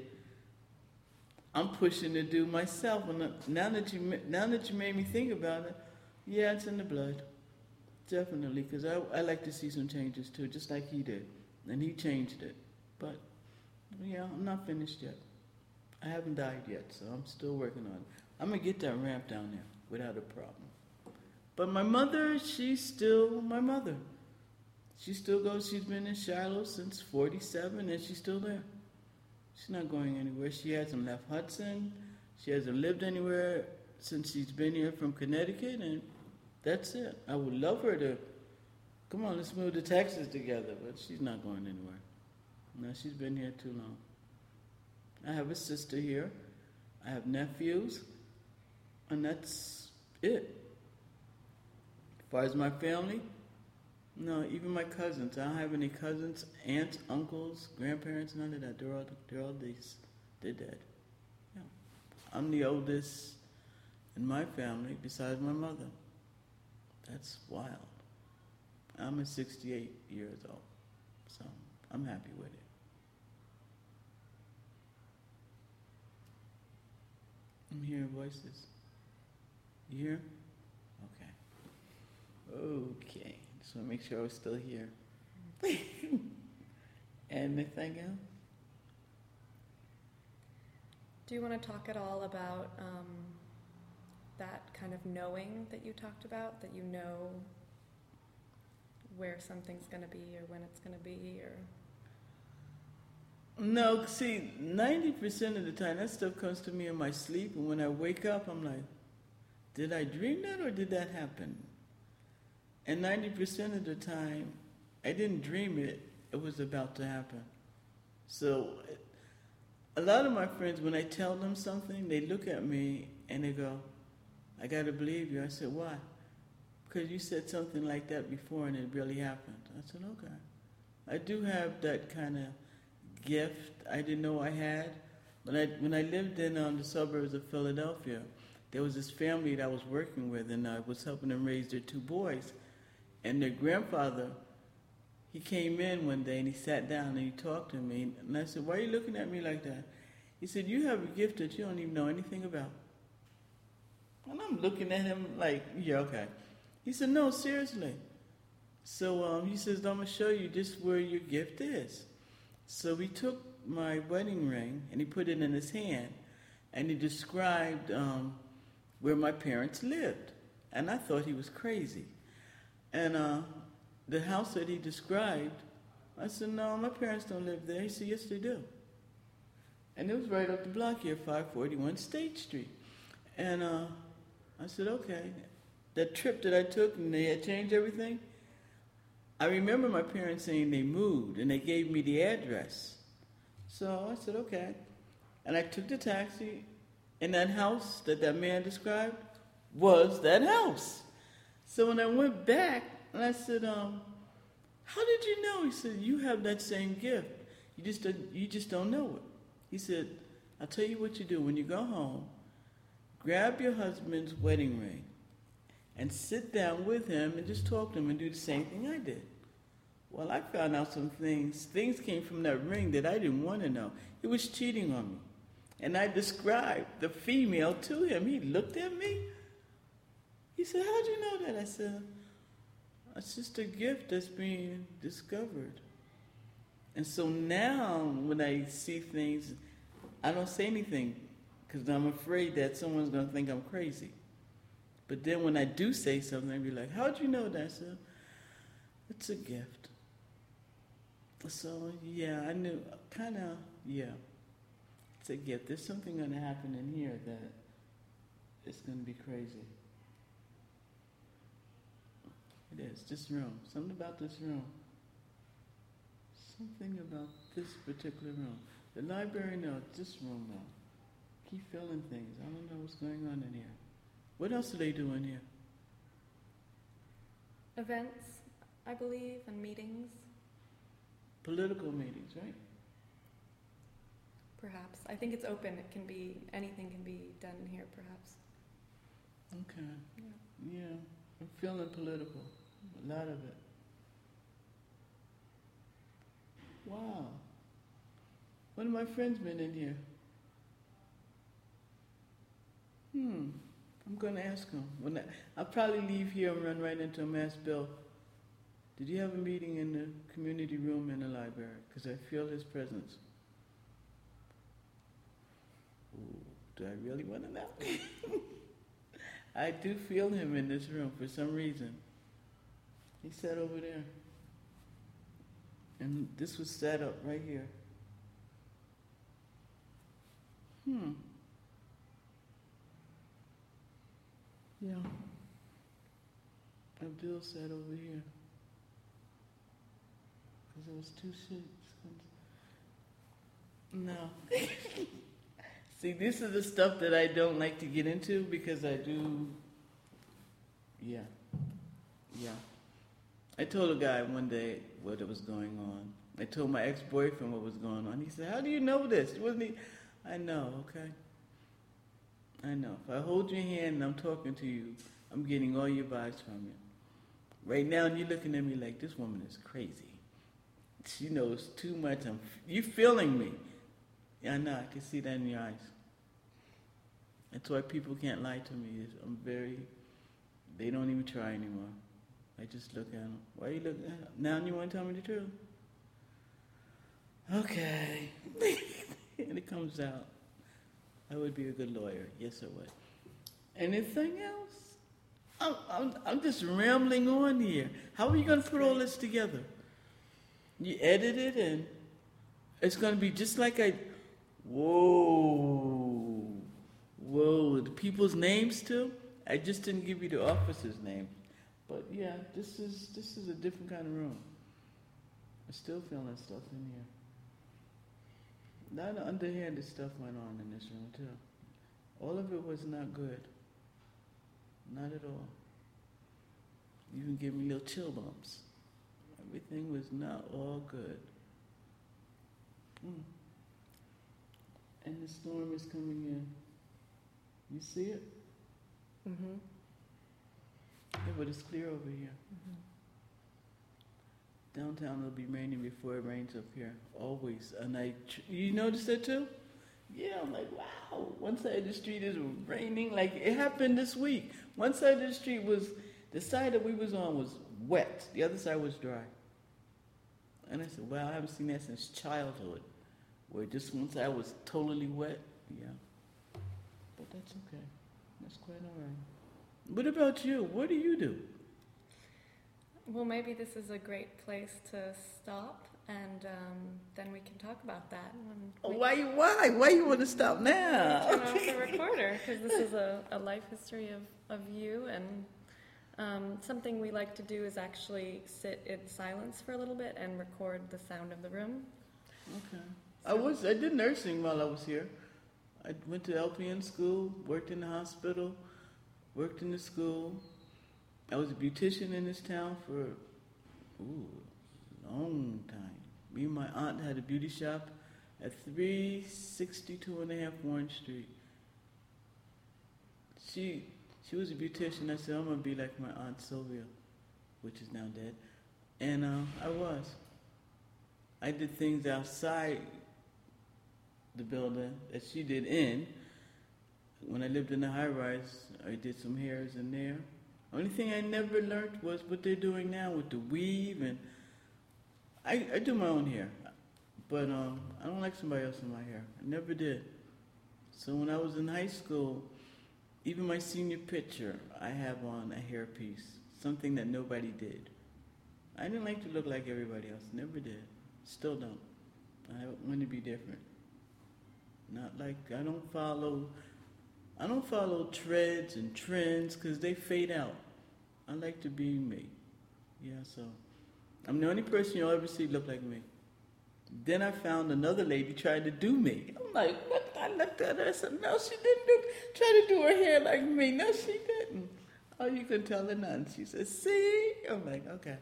Speaker 2: I'm pushing to do myself. And now that you made me think about it, yeah, it's in the blood, definitely. Because I like to see some changes too, just like he did, and he changed it. But yeah, I'm not finished yet. I haven't died yet, so I'm still working on it. I'm gonna get that ramp down there without a problem. But my mother, she's still my mother. She still goes. She's been in Shiloh since 47, and she's still there. She's not going anywhere. She hasn't left Hudson. She hasn't lived anywhere since she's been here from Connecticut, and that's it. I would love her to, come on, let's move to Texas together, but she's not going anywhere. No, she's been here too long. I have a sister here. I have nephews, and that's it. As far as my family, no, even my cousins. I don't have any cousins, aunts, uncles, grandparents, none of that. They're all they're dead. Yeah. I'm the oldest in my family besides my mother. That's wild. I'm at 68 years old, so I'm happy with it. I'm hearing voices. You hear? Okay. Just want to make sure I was still here. Anything else?
Speaker 1: Do you want to talk at all about that kind of knowing that you talked about, that you know where something's going to be or when it's going to be, or?
Speaker 2: No, see, 90% of the time that stuff comes to me in my sleep, and when I wake up, I'm like, did I dream that or did that happen? And 90% of the time, I didn't dream it, it was about to happen. So a lot of my friends, when I tell them something, they look at me and they go, I got to believe you. I said, why? Because you said something like that before and it really happened. I said, okay. I do have that kind of gift I didn't know I had. When I lived in the suburbs of Philadelphia, there was this family that I was working with, and I was helping them raise their 2 boys. And their grandfather, he came in one day and he sat down and he talked to me. And I said, why are you looking at me like that? He said, you have a gift that you don't even know anything about. And I'm looking at him like, yeah, okay. He said, no, seriously. So he says, I'm going to show you just where your gift is. So he took my wedding ring and he put it in his hand and he described where my parents lived. And I thought he was crazy. And the house that he described, I said, no, my parents don't live there. He said, yes, they do. And it was right up the block here, 541 State Street. And I said, okay. That trip that I took and they had changed everything, I remember my parents saying they moved and they gave me the address. So I said, okay. And I took the taxi, and that house that man described was that house. So when I went back, and I said, how did you know? He said, you have that same gift. You just don't know it. He said, I'll tell you what you do. When you go home, grab your husband's wedding ring and sit down with him and just talk to him and do the same thing I did. Well, I found out some things. Things came from that ring that I didn't want to know. He was cheating on me. And I described the female to him. He looked at me. He said, how'd you know that? I said, it's just a gift that's being discovered. And so now when I see things, I don't say anything because I'm afraid that someone's going to think I'm crazy. But then when I do say something, I'd be like, how'd you know that? I said, it's a gift. So, yeah, I knew, kind of, yeah, it's a gift. There's something going to happen in here that it's going to be crazy. It is, this room. Something about this room. Something about this particular room. The library, no, this room, no. Keep feeling things. I don't know what's going on in here. What else do they do in here?
Speaker 1: Events, I believe, and meetings.
Speaker 2: Political meetings, right?
Speaker 1: Perhaps. I think it's open. It can be, anything can be done in here, perhaps.
Speaker 2: Okay.
Speaker 1: Yeah.
Speaker 2: Yeah. I'm feeling political. A lot of it. Wow. One of my friends been in here. I'm going to ask him. I'll probably leave here and run right into him, ask Bill, did you have a meeting in the community room in the library? Because I feel his presence. Ooh, do I really want to know? I do feel him in this room for some reason. He sat over there. And this was set up right here. Yeah. Abdul sat over here. Because there was 2 seats. No. See, this is the stuff that I don't like to get into because I do, yeah. I told a guy one day what was going on. I told my ex-boyfriend what was going on. He said, how do you know this? Wasn't he? I know, okay? I know. If I hold your hand and I'm talking to you, I'm getting all your vibes from you. Right now, you're looking at me like, this woman is crazy. She knows too much. You feeling me. Yeah, I know. I can see that in your eyes. That's why people can't lie to me. They don't even try anymore. I just look at them. Why you look at them? Now you want to tell me the truth? Okay. And it comes out. I would be a good lawyer. Yes, I would. Anything else? I'm just rambling on here. How are you going to put all this together? You edit it and it's going to be just like whoa, the people's names too? I just didn't give you the officers' names. But yeah, this is a different kind of room. I still feel that stuff in here. A lot of underhanded stuff went on in this room too. All of it was not good. Not at all. Even gave me little chill bumps. Everything was not all good. And the storm is coming in. You see it?
Speaker 1: Mm-hmm.
Speaker 2: Yeah, but it's clear over here.
Speaker 1: Mm-hmm.
Speaker 2: Downtown it'll be raining before it rains up here. Always. And you notice that too? Yeah, I'm like, wow. One side of the street is raining. Like, it happened this week. One side of the street the side that we was on was wet. The other side was dry. And I said, wow, I haven't seen that since childhood. Where just one side was totally wet. Yeah. But that's okay. That's quite all right. What about you? What do you do?
Speaker 1: Well, maybe this is a great place to stop, and then we can talk about that.
Speaker 2: Why you want to stop now?
Speaker 1: Turn off the recorder, because this is a life history of you, and something we like to do is actually sit in silence for a little bit and record the sound of the room.
Speaker 2: Okay. I did nursing while I was here. I went to LPN school, worked in the hospital, worked in the school. I was a beautician in this town for a long time. Me and my aunt had a beauty shop at 362 and a half Warren Street. She was a beautician. I said, I'm going to be like my Aunt Sylvia, which is now dead. And I was. I did things outside the building that she did in. When I lived in the high-rise, I did some hairs in there. Only thing I never learned was what they're doing now with the weave, and I do my own hair, but I don't like somebody else in my hair. I never did. So when I was in high school, even my senior picture, I have on a hairpiece, something that nobody did. I didn't like to look like everybody else, never did. Still don't. I want to be different. Not like, I don't follow trends and trends because they fade out. I like to be me. Yeah, so I'm the only person you'll ever see look like me. Then I found another lady trying to do me. I'm like, what? I looked at her and said, no, she didn't try to do her hair like me. No, she didn't. Oh, you can tell her none. She said, see? I'm like, okay.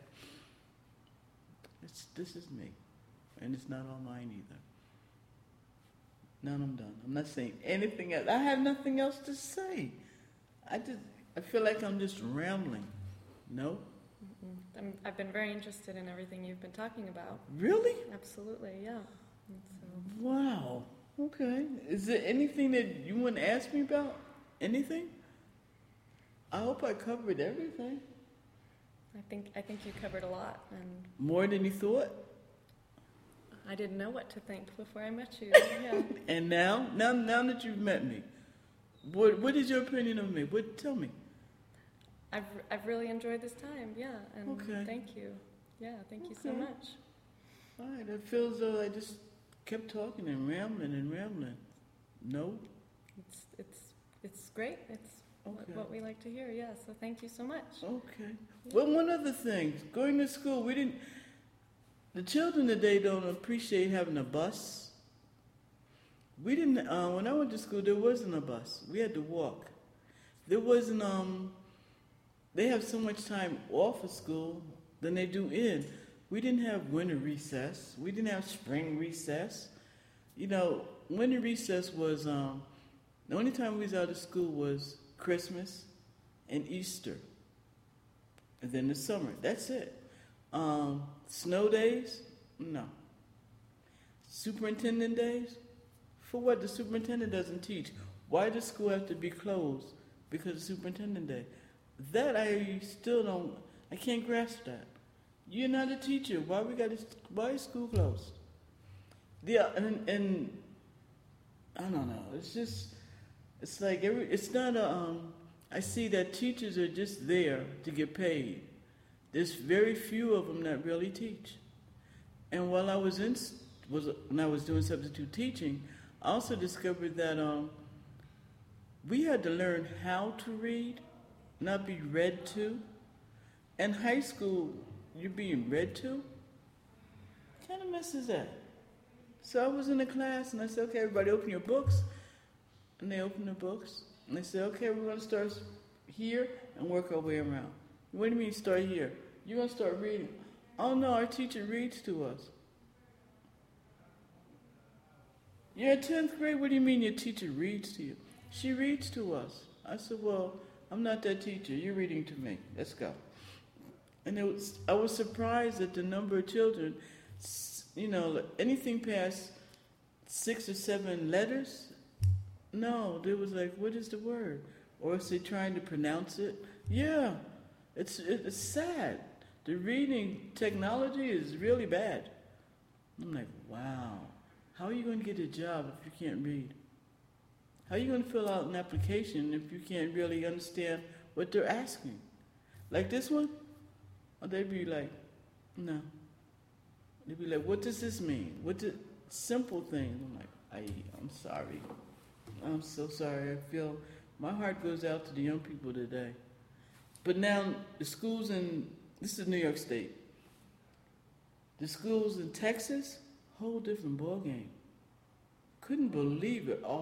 Speaker 2: This is me. And it's not all mine either. Now I'm done. I'm not saying anything else. I have nothing else to say. I feel like I'm just rambling. No?
Speaker 1: I've been very interested in everything you've been talking about.
Speaker 2: Really?
Speaker 1: Absolutely, yeah.
Speaker 2: Wow. Okay. Is there anything that you want to ask me about? Anything? I hope I covered everything.
Speaker 1: I think you covered a lot, and
Speaker 2: more than you thought?
Speaker 1: I didn't know what to think before I met you. Yeah.
Speaker 2: And now that you've met me, what is your opinion of me? Tell me.
Speaker 1: I've really enjoyed this time, yeah, and
Speaker 2: okay.
Speaker 1: Thank you. Yeah, thank you so much.
Speaker 2: All right, it feels though I just kept talking and rambling. No?
Speaker 1: It's great. It's what we like to hear, yeah, so thank you so much.
Speaker 2: Okay. Yeah. Well, one other thing, going to school, the children today don't appreciate having a bus. We didn't, when I went to school, there wasn't a bus. We had to walk. There wasn't, they have so much time off of school than they do in. We didn't have winter recess. We didn't have spring recess. You know, winter recess was, the only time we was out of school was Christmas and Easter. And then the summer. That's it. Snow days? No. Superintendent days? For what? The superintendent doesn't teach. Why does school have to be closed because of superintendent day? That I still don't, I can't grasp that. You're not a teacher. Why is school closed? Yeah, and I don't know. It's like it's not I see that teachers are just there to get paid. There's very few of them that really teach. And while when I was doing substitute teaching, I also discovered that we had to learn how to read, not be read to. In high school, you're being read to? What kind of mess is that? So I was in a class and I said, okay, everybody open your books. And they opened the books. And they said, okay, we're going to start here and work our way around. What do you mean start here? You're going to start reading. Oh no, our teacher reads to us. You're in 10th grade, what do you mean your teacher reads to you? She reads to us. I said, well, I'm not that teacher. You're reading to me. Let's go. And I was surprised at the number of children, anything past 6 or 7 letters. No, they was like, what is the word? Or is they trying to pronounce it? Yeah, it's sad. The reading technology is really bad. I'm like, wow. How are you going to get a job if you can't read? How are you going to fill out an application if you can't really understand what they're asking? Like this one? Or they'd be like, no. They'd be like, what does this mean? Simple things. I'm like, I'm sorry. I'm so sorry. I feel my heart goes out to the young people today. But now the schools this is New York State. The schools in Texas, whole different ballgame. Couldn't believe it.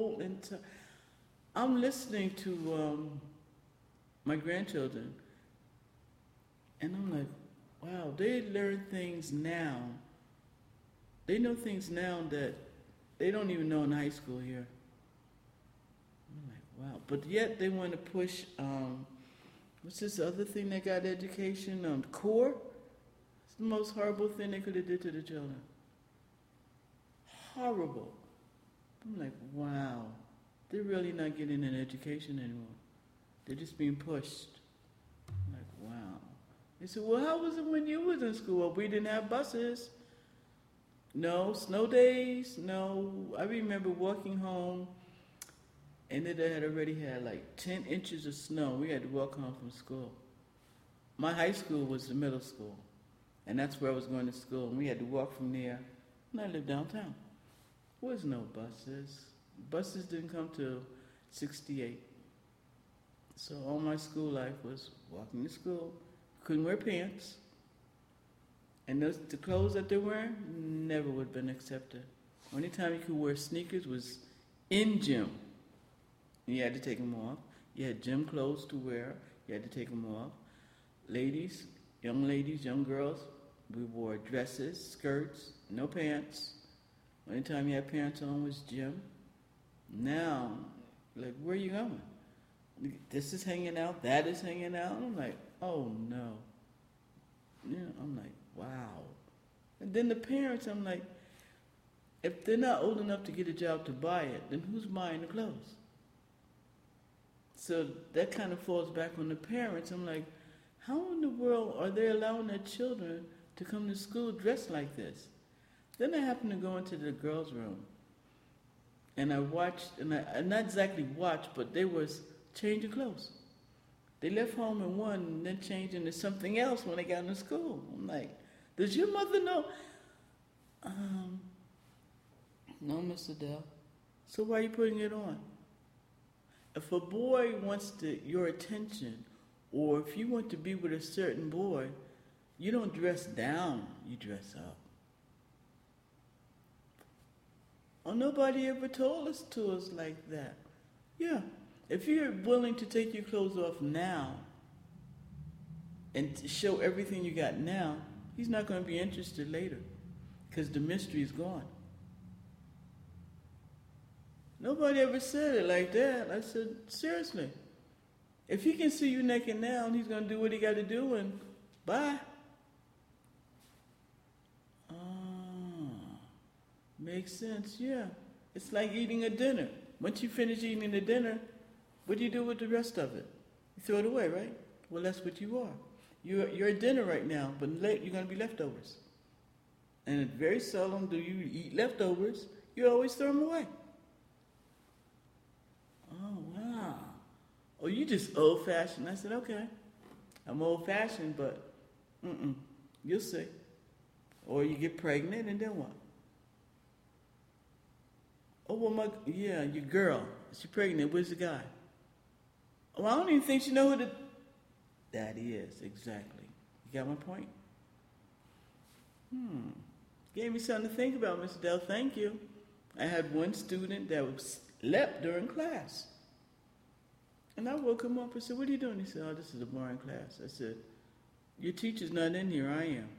Speaker 2: I'm listening to my grandchildren, and I'm like, wow, they learn things now. They know things now that they don't even know in high school here. I'm like, wow. But yet they want to push, what's this other thing that got education? CORE? It's the most horrible thing they could have did to the children. Horrible. I'm like, wow. They're really not getting an education anymore. They're just being pushed. I'm like, wow. They said, well, how was it when you was in school? Well, we didn't have buses. No, snow days. No. I remember walking home, and it had already had like 10 inches of snow. We had to walk home from school. My high school was the middle school, and that's where I was going to school. And we had to walk from there, and I lived downtown. There was no buses. Buses didn't come till 68. So all my school life was walking to school. Couldn't wear pants. And the clothes that they're wearing never would have been accepted. Only time you could wear sneakers was in gym. And you had to take them off. You had gym clothes to wear. You had to take them off. Ladies, young girls, we wore dresses, skirts, no pants. Only time you had pants on was gym. Now, like, where are you going? This is hanging out, that is hanging out. I'm like, oh no. I'm like, wow. And then the parents, I'm like, if they're not old enough to get a job to buy it, then who's buying the clothes? So that kind of falls back on the parents. I'm like, how in the world are they allowing their children to come to school dressed like this? Then I happened to go into the girls' room, and I watched, and I not exactly watched, but they was changing clothes. They left home in one and then changed into something else when they got into school. I'm like, does your mother know? No, Mr. Dell. So why are you putting it on? If a boy wants your attention, or if you want to be with a certain boy, you don't dress down, you dress up. Oh, nobody ever told us to us like that. Yeah. If you're willing to take your clothes off now and to show everything you got now, he's not going to be interested later because the mystery is gone. Nobody ever said it like that. I said, seriously. If he can see you naked now, he's going to do what he got to do and bye. Makes sense, yeah. It's like eating a dinner. Once you finish eating the dinner, what do you do with the rest of it? You throw it away, right? Well, that's what you are. you're at dinner right now, but you're going to be leftovers. And very seldom do you eat leftovers. You always throw them away. Oh, wow. Oh, you just old-fashioned. I said, okay. I'm old-fashioned, but you'll see. Or you get pregnant, and then what? Oh, well, your girl. She's pregnant. Where's the guy? Oh, I don't even think she know who the daddy is. Exactly. You got my point? Gave me something to think about, Mr. Dell. Thank you. I had one student that slept during class. And I woke him up and said, what are you doing? He said, oh, this is a boring class. I said, your teacher's not in here, I am.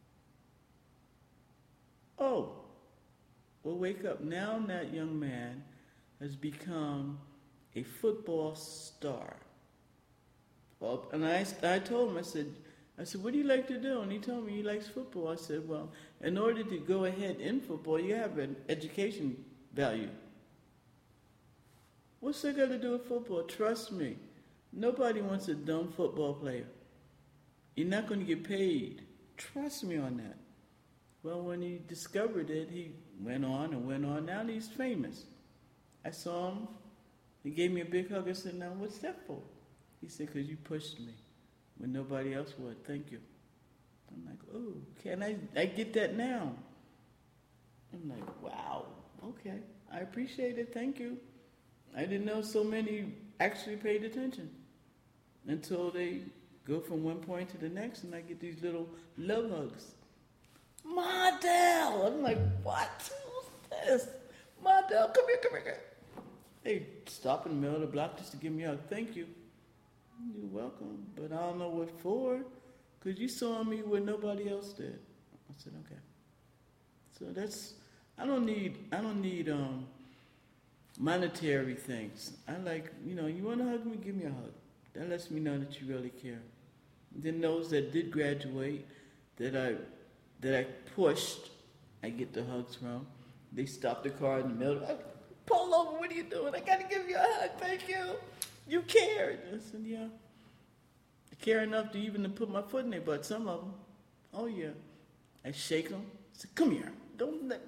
Speaker 2: Oh, well, wake up. Now that young man has become a football star. Well, and I told him, I said, what do you like to do? And he told me he likes football. I said, well, in order to go ahead in football, you have an education value. What's that got to do with football? Trust me, nobody wants a dumb football player. You're not going to get paid. Trust me on that. Well, when he discovered it, he went on and went on. Now he's famous. I saw him. He gave me a big hug. I said, now what's that for? He said, because you pushed me when nobody else would. Thank you. I'm like, oh, can I get that now? I'm like, wow, okay. I appreciate it. Thank you. I didn't know so many actually paid attention until they go from one point to the next, and I get these little love hugs. Mardell! I'm like, what? Who's this? Mardell, come here. They stop in the middle of the block just to give me a hug. Thank you. You're welcome, but I don't know what for, because you saw me where nobody else did. I said, okay. So that's, I don't need monetary things. I like, you want to hug me, give me a hug. That lets me know that you really care. Then those that did graduate, that I pushed, I get the hugs from. They stop the car in the middle. Pull over, what are you doing? I got to give you a hug, thank you. You cared. I said, yeah. I care enough to even put my foot in their butt, some of them. Oh, yeah. I shake them. I said, come here. Don't look.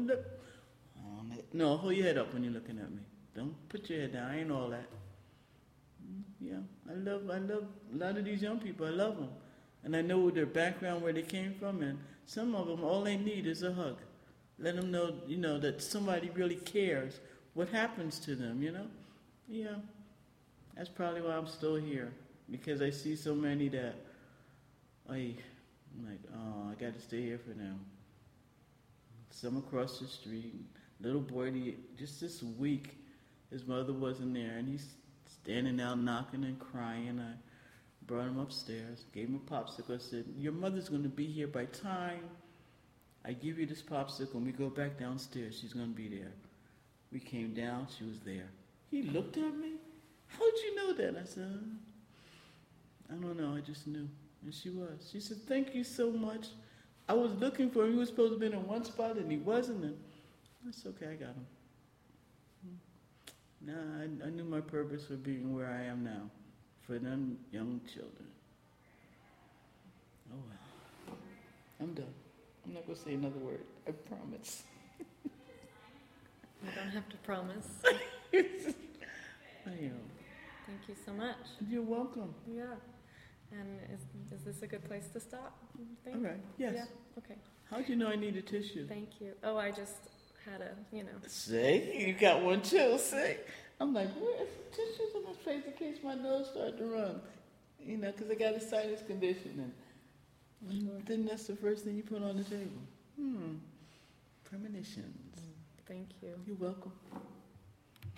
Speaker 2: No, hold your head up when you're looking at me. Don't put your head down. I ain't all that. Yeah, I love a lot of these young people. I love them. And I know their background, where they came from, and some of them, all they need is a hug. Let them know, that somebody really cares what happens to them, Yeah, that's probably why I'm still here, because I see so many that, I'm like, oh, I got to stay here for now. Some across the street, little boy, just this week, his mother wasn't there, and he's standing out knocking and crying. I brought him upstairs, gave him a popsicle. I said, your mother's going to be here by time I give you this popsicle and we go back downstairs. She's going to be there. We came down, she was there. He looked at me. How'd you know that? I said, I don't know, I just knew. And she was. She said, thank you so much. I was looking for him. He was supposed to be in one spot and he wasn't. And that's okay, I got him. Nah, I knew my purpose for being where I am now, for them young children. Oh well. I'm done. I'm not going to say another word. I promise.
Speaker 1: You don't have to promise.
Speaker 2: I am.
Speaker 1: Thank you so much.
Speaker 2: You're welcome.
Speaker 1: Yeah. And is this a good place to stop, you think?
Speaker 2: All right. Yes.
Speaker 1: Yeah? Okay.
Speaker 2: How'd you know I need a tissue?
Speaker 1: Thank you. Oh, I just had
Speaker 2: See? You got one too, see? I'm like, where's the tissues in my face in case my nose started to run? Because I got a sinus condition. And then that's the first thing you put on the table. Premonitions.
Speaker 1: Thank you.
Speaker 2: You're welcome.